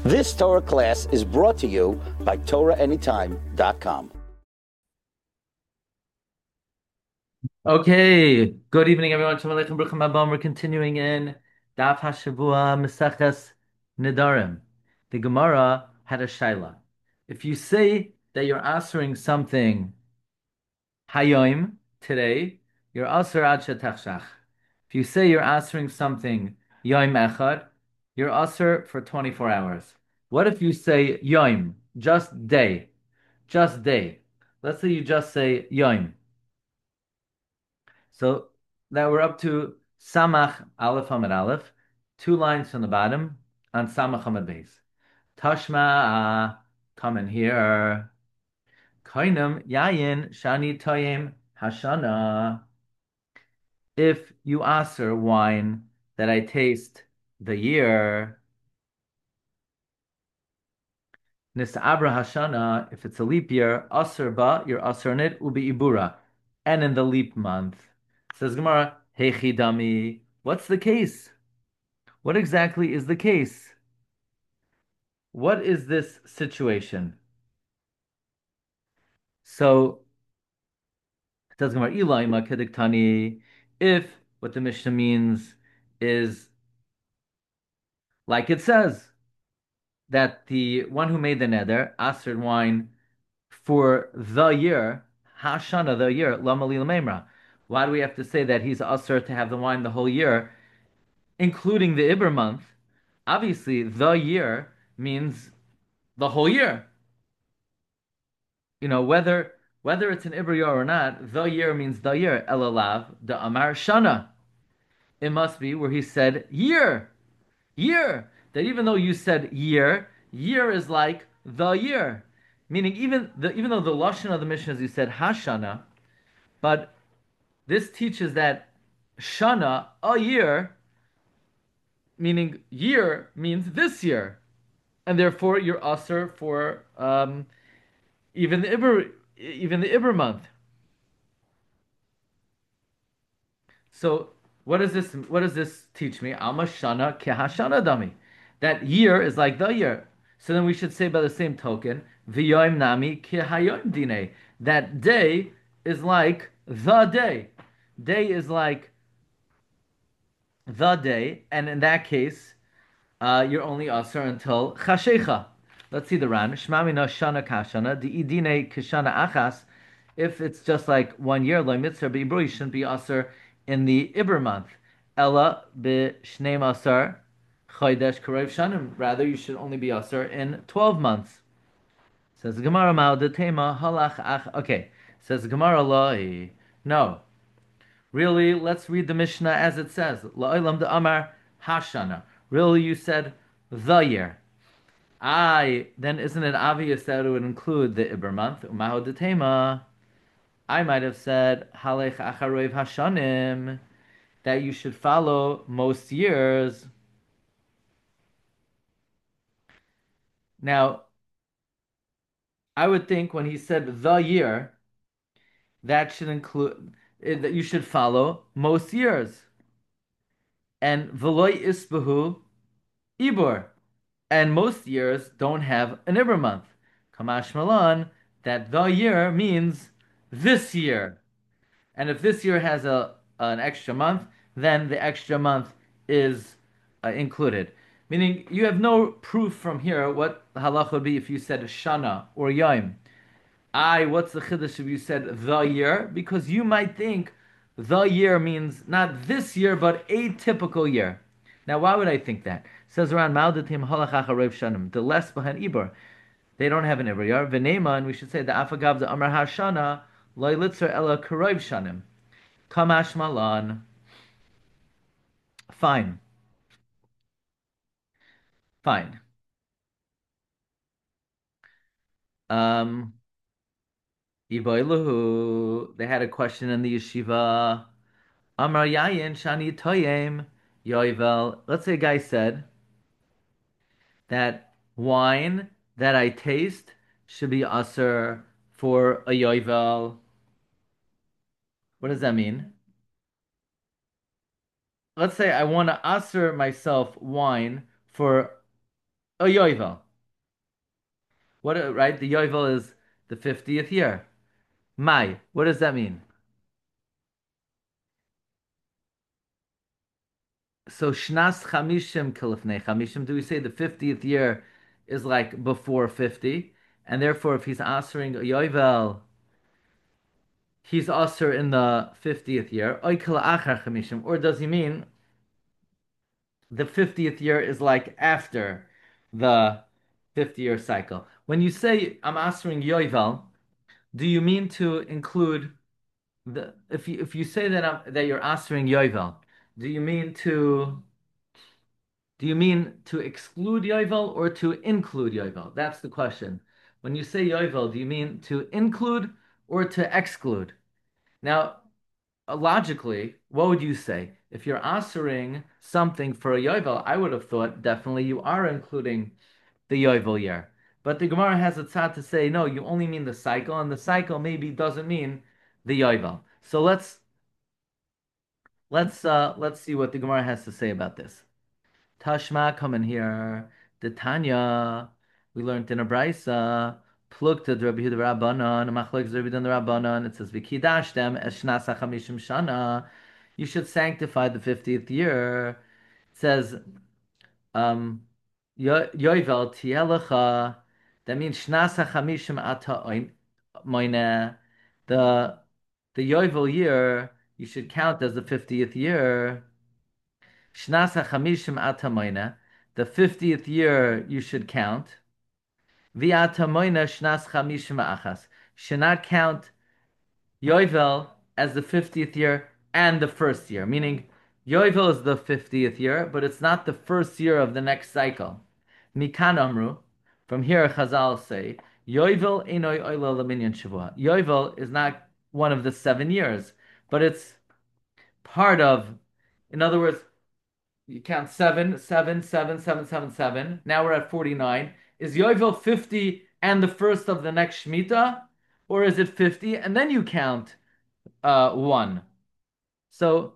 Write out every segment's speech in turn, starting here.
This Torah class is brought to you by TorahAnytime.com. Okay, good evening, everyone. Shalom Aleichem, Bruchim Abom. We're continuing in Daf Hashavua Meseches Nedarim. The Gemara had a shaila. If you say that you're answering something Hayom today, you're Aser Ad Shetachshach. If you say you're answering something Yom Echad, you're Aser for 24 hours. What if you say Yom, just day, just day? Let's say you just say Yom. So now we're up to Samach Aleph Hamad Aleph, two lines from the bottom on Samach Hamad Beis. Tashma, come in here. Koinem Yayin Shani Toyim Hashana. If you answer wine that I taste the year, Nista Abra Hashana, if it's a leap year, Asr Ba, you're Asr in it, Ubi Ibura. And in the leap month. Says Gemara, Hechi Dami, what's the case? What exactly is the case? What is this situation? So it says Gemara Ilaima Kediktani, if what the Mishnah means is like it says that the one who made the neder asked wine for the year, Hashana the year, Lama Lila Memra. Why do we have to say that he's usher to have the wine the whole year, including the Iber month? Obviously, the year means the whole year. Whether it's an Ibriyah or not, the year means the year. Elalav, the Amar Shana. It must be where he said year, year. That even though you said year, year is like the year. Meaning even though the Lashon of the Mishnah is you said Hashana, but this teaches that Shana, a year, meaning year means this year. And therefore you're usher for even the Ibr month. So what does this teach me? Alma Shana Kehashana Dami. That year is like the year. So then we should say by the same token, V'yoim Nami Kehayom Dine. That day is like the day. Day is like the day, and in that case, you're only usher until Chashecha. Let's see the Ran. Shmamina Shana Kashana, the Idine Kishana Achas. If it's just like 1 year, lo mitzvah b'ibru, you shouldn't be usher in the Ibr month. Ella b'shnei masar chodesh karev shanim. Rather, you should only be usher in 12 months. Says the Gemara Ma'al Detema halach ach. Okay, says the Gemara Loi. No, really, let's read the Mishnah as it says. La'olam de Amar Hashana. Really, you said the year. Then isn't it obvious that it would include the Ibr month? Umaho Detema. I might have said halech acharev hashanim, that you should follow most years. Now, I would think when he said the year, that should include that you should follow most years. And veloy isbahu ibor, and most years don't have an ibor month. Kamash malan, that the year means this year. And if this year has a an extra month, then the extra month is included. Meaning you have no proof from here what the halach would be if you said shana or yom. What's the chiddush if you said the year? Because you might think the year means not this year, but a typical year. Now, why would I think that? It says around Maudatim halach acharev shanim. The less behind ibor. They don't have an ibor yar. V'nema, and we should say the afagav the amar hashana loy litzer ela karev shanim. Kamash Malan. Fine. Fine. Um, Iboilahu, they had a question in the yeshiva. Amar Yayin Shani Toyem Yoivel. Let's say a guy said that wine that I taste should be usher for a Yoivel. What does that mean? Let's say I want to usher myself wine for A Yovel. What, right? The Yovel is the 50th year. Mai. What does that mean? So Shnas Chamishim Kilifnei Chamishim. Do we say the 50th year is like before 50? And therefore, if he's answering a Yovel, he's also in the 50th year. Oikla Achar Chamishim. Or does he mean the 50th year is like after the 50-year cycle? When you say I'm answering Yovel, do you mean to include the if you say that that you're answering Yovel, do you mean to exclude Yovel or to include Yovel? That's the question. When you say Yovel, do you mean to include or to exclude? Now, logically, what would you say? If you're answering something for a Yovel, I would have thought definitely you are including the Yovel year. But the Gemara has a tzad to say, no, you only mean the cycle, and the cycle maybe doesn't mean the Yovel. So let's see what the Gemara has to say about this. Tashma coming here. The Tanya, we learned in a brisa. Plukta Rabbi Yehuda Rabbanan, Machlokes Rabbi Yehuda Rabbanan. It says Vikidashtem es shnas hachamishim shana. You should sanctify the 50th year. It says um, Yoivel tielecha. That means shnas hachamishim ata moine. The the Yoivel year you should count as the 50th year. Shnas HaChamishim Atamoina, the 50th year you should count. V'atamoina Shnas Chamishim Achas. Should not count Yovel as the 50th year and the first year, meaning Yovel is the 50th year, but it's not the first year of the next cycle. Mikan Amru, from here Chazal say, Yovel Einoi Oilo Laminyan Shavua. Yovel is not one of the 7 years, but it's part of, in other words, you count 7, 7, 7, 7, 7, 7. Now we're at 49. Is Yovel 50 and the first of the next Shemitah? Or is it 50 and then you count one? So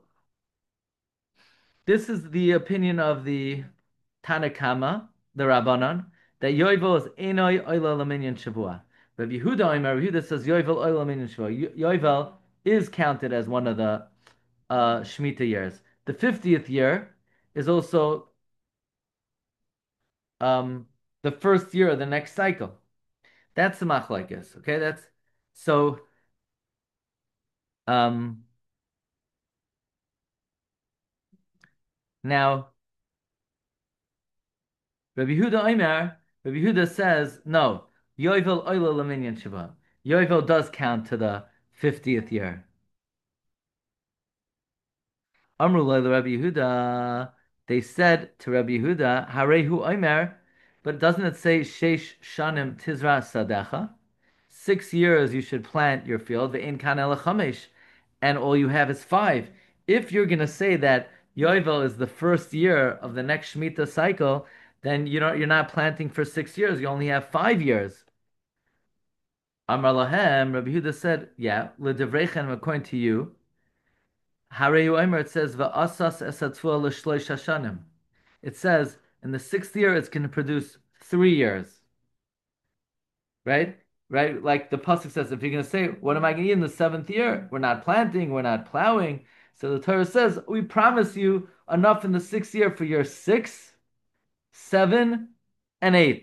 this is the opinion of the Tanakama, the Rabbanan, that Yovel is Enoi Oila Laminyan Shavua. Rabbi Yehuda says Yovel Oila Laminyan Shavua. Yovel is counted as one of the Shemitah years. The 50th year is also um, the first year of the next cycle. That's the machlekes. Okay, that's so. Um, Now Rabbi Yehuda says no. Yovel oila laminyan shiva. Yovel does count to the 50th year. Amru Rabbi Yehuda. They said to Rabbi Yehuda, Harehu Omer, but doesn't it say Sheish Shanim Tizra Sadecha? 6 years you should plant your field, ve'in kan ela chamesh, and all you have is 5. If you're going to say that Yovel is the first year of the next Shemitah cycle, then you're not planting for 6 years. You only have 5 years. Amar lahem, Rabbi Huda said, yeah, l'devrechem, according to you, Harei Omer, it says, va'asas esatzvua l'shloish hashanim. It says, in the 6th year, it's going to produce 3 years. Right? Right? Like the pasuk says, if you're going to say, what am I going to eat in the 7th year? We're not planting, we're not plowing. So the Torah says, we promise you enough in the 6th year for your 6, 7, and 8.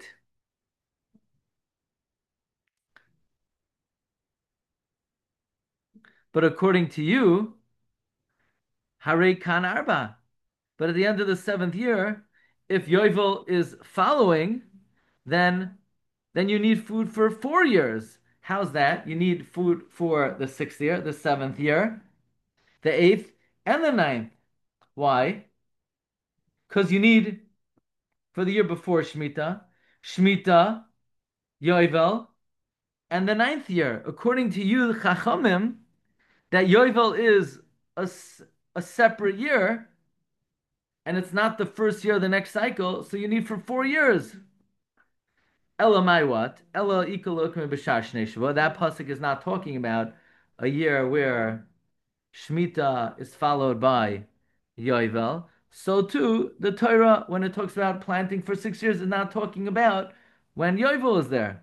But according to you, Hare Kan Arba. But at the end of the 7th year, if Yovel is following, then you need food for 4 years. How's that? You need food for the 6th year, the 7th year, the 8th, and the 9th. Why? Because you need for the year before Shemitah, Shemitah, Yovel, and the 9th year. According to you, the Chachamim, that Yovel is a, a separate year, and it's not the first year of the next cycle, so you need for 4 years. Ella my what? Ella ikalokim b'shar shnei shavua. That pasuk is not talking about a year where Shemitah is followed by Yovel, So too, the Torah, when it talks about planting for 6 years, is not talking about when Yovel is there.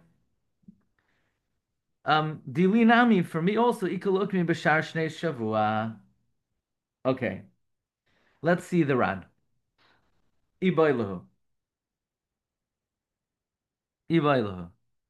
Dilinami for me also ikalokmi b'shar shnei shavua. Okay, let's see the Ran. Iboilahu, Iboilahu.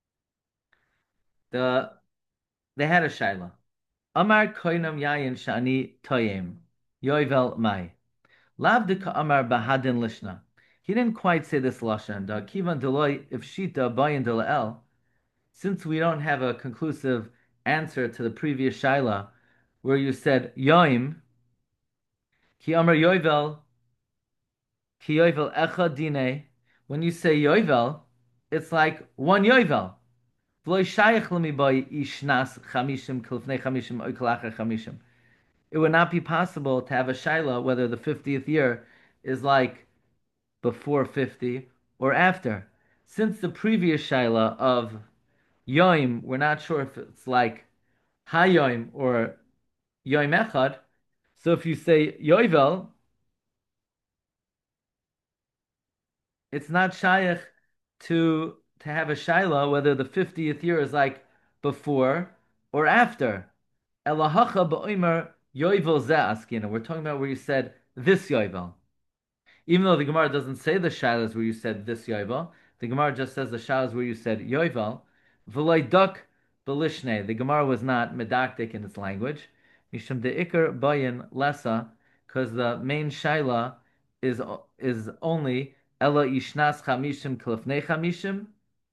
The they had a shaila. Amar koinam yayin shani toyem yovel mai. Lavdika Amar Bahadin Lishna. He didn't quite say this lashon. Da kivan deloy if shita bayin el. Since we don't have a conclusive answer to the previous shaila, where you said yoim ki Amar yovel ki yovel echa dine. When you say yovel, it's like one yovel. V'loy shayach lemi boy ishnas chamishim kilfnei chamishim oiklacher chamishim. It would not be possible to have a shaila whether the 50th year is like before 50 or after. Since the previous shaila of Yoim, we're not sure if it's like Hayoim or Yoim Echad. So if you say Yoivel, it's not shaykh to have a shaila whether the 50th year is like before or after. Elahacha ba'omer Yoivel ze askina. We're talking about where you said this Yoivel. Even though the Gemara doesn't say the shalas where you said this yovel, the Gemara just says the shalas where you said yovel. V'loy duk belishne. The Gemara was not medactic in its language. Mishum de ikar bayin lesa, because the main shaila is only ella ishnas chamishim klifnei chamishim.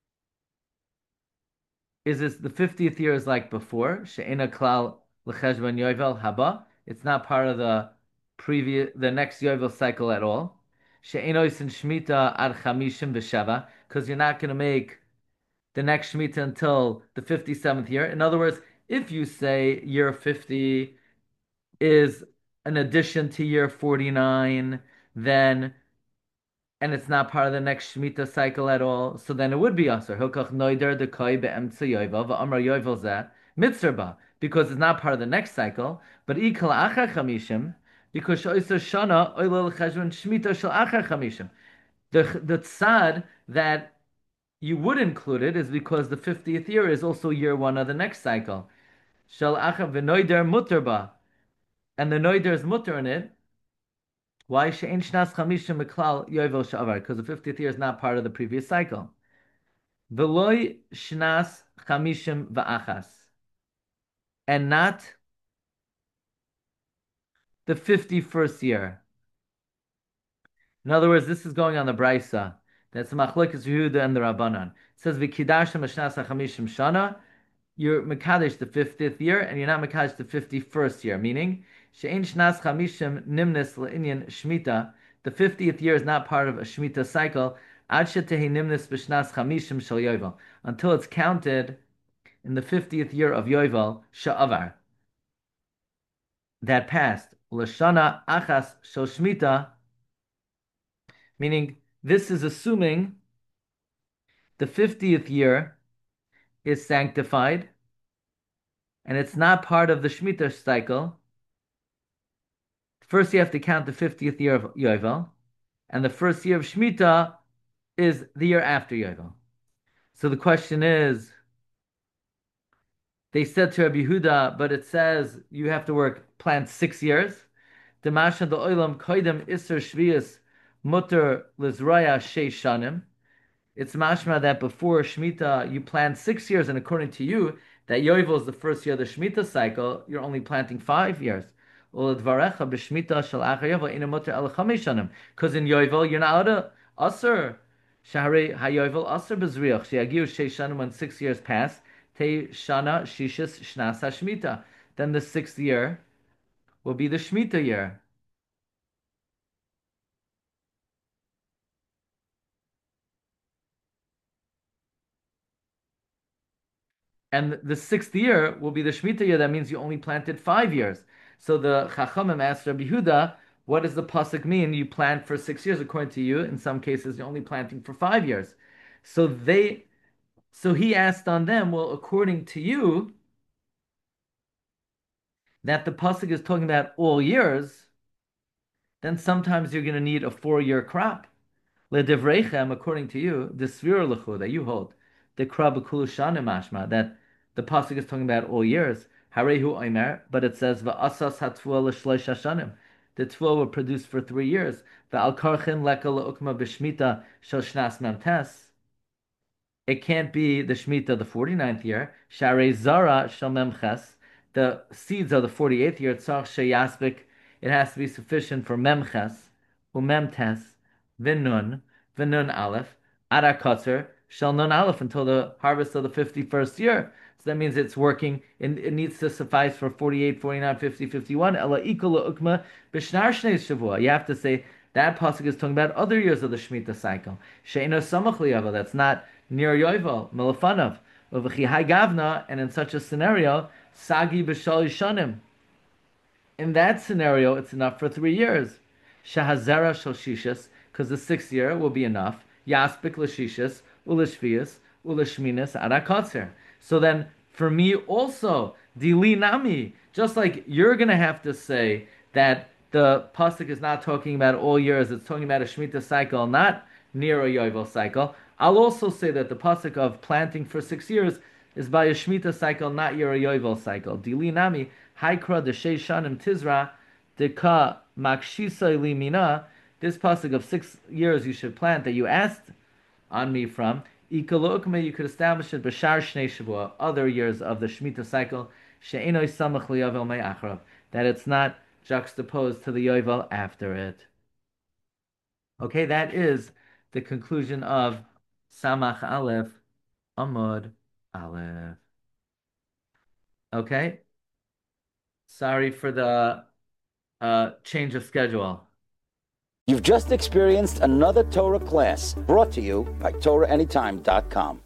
Is this the 50th year is like before? She'ena klal l'cheshvan yovel haba. It's not part of the next yovel cycle at all. She'enois in shmita ad chamishim b'sheva, because you're not going to make the next shmita until the 57th year. In other words, if you say year 50 is an addition to year 49, then and it's not part of the next Shemitah cycle at all, so then it would be Aser. Hilkach noider de koi be'emtza yoivel, va'amar yoivel zeh, mitzerba, because it's not part of the next cycle, but ikal achar chamishim, because shoysa shana oilel cheshvan Shemitah shel achar chamishim. The tzad that you would include it is because the 50th year is also year one of the next cycle. Shel achar v'noider muterba, and the noider is mutter in it, why she'en shnas chamishim meklal yovel sha'avar? Because the 50th year is not part of the previous cycle. Veloy shnas chamishim va'achas, and not the 51st year. In other words, this is going on the brisa. That's machlokes Yehuda and the Rabbanan. It says v'kidashim shnas chamishim shana. You're mekadesh the 50th year, and you're not mekadesh the 51st year. Meaning, she'en shnas chamishim nimnis le'inyan shmita. The 50th year is not part of a shmita cycle. Ad shetehi nimnis b'shnas chamishim shel yovel, until it's counted in the 50th year of yovel sha'avar that passed. L'shana achas shel shmita, meaning this is assuming the 50th year is sanctified and it's not part of the shmita cycle. First, you have to count the 50th year of Yovel, and the first year of Shemitah is the year after Yovel. So the question is, they said to Rabbi Yehuda, but it says you have to plant 6 years. Demasha the oilam koidem iser shvius mutter lizraya sheish shanim. It's mashma that before Shemitah you plant 6 years, and according to you, that Yovel is the first year of the Shemitah cycle, you're only planting 5 years. Because in Yovel you're not allowed to aser. Shahre hayovel aser bezriach sheyagiu sheishanim, when 6 years pass. Te shana shishis shnas hashmita. Then the sixth year will be the Shemitah year. And the sixth year will be the Shemitah year. That means you only planted 5 years. So the Chachamim asked Rabbi Yehuda, what does the pasuk mean? You plant for 6 years, according to you. In some cases, you're only planting for 5 years. So he asked on them, well, according to you, that the pasuk is talking about all years. then sometimes you're going to need a 4-year crop. Ledevrechem, according to you, the svir lechu that you hold, the krab kulu shanim mashma, that the pasuk is talking about all years. Harehu omer, but it says va'asas hatvua l'shloish hashanim. The tvua were produced for 3 years. Va'al karchin leka leukma b'shmita shel shnas memtes. It can't be the Shemitah the 49th year. Sharei Zara Shel Memches, the seeds of the 48th year. Tzach Sheyaspik, it has to be sufficient for Memches, Umemtes, Vinun, Vinun Aleph, Arakotzer, Shel Nun Aleph until the harvest of the 51st year. So that means it's working, and it needs to suffice for 48, 49, 50, 51. Ela ikula ukma b'shnar shnei shavua. You have to say that pasuk is talking about other years of the Shemitah cycle. She'ino samach liyava, that's not near Yovel, Melafanav, Uvachihai Gavna, and in such a scenario, Sagi B'Shal Yishanim. In that scenario, it's enough for 3 years. Shahazera Shal because the 6th year will be enough. Yaspik L'Shishas, Ulishvias, Ulishminas, Arakotzer. So then, for me also, Dili Nami, just like you're going to have to say that the pasuk is not talking about all years, it's talking about a Shemitah cycle, not near a Yovel cycle. I'll also say that the pasuk of planting for 6 years is by a Shemitah cycle, not your Yovel cycle. Dili Nami, Haikra de Shanim Tizra, Deka Makshisa Limina, this pasuk of 6 years you should plant that you asked on me from, Ikalokme, you could establish it Bashar Shnei Shavua, other years of the Shemitah cycle, She'enoi Samach Liyavel Me'achrav, that it's not juxtaposed to the Yovel after it. Okay, that is the conclusion of Samach Aleph, Amud Aleph. Okay? Sorry for the change of schedule. You've just experienced another Torah class brought to you by TorahAnytime.com.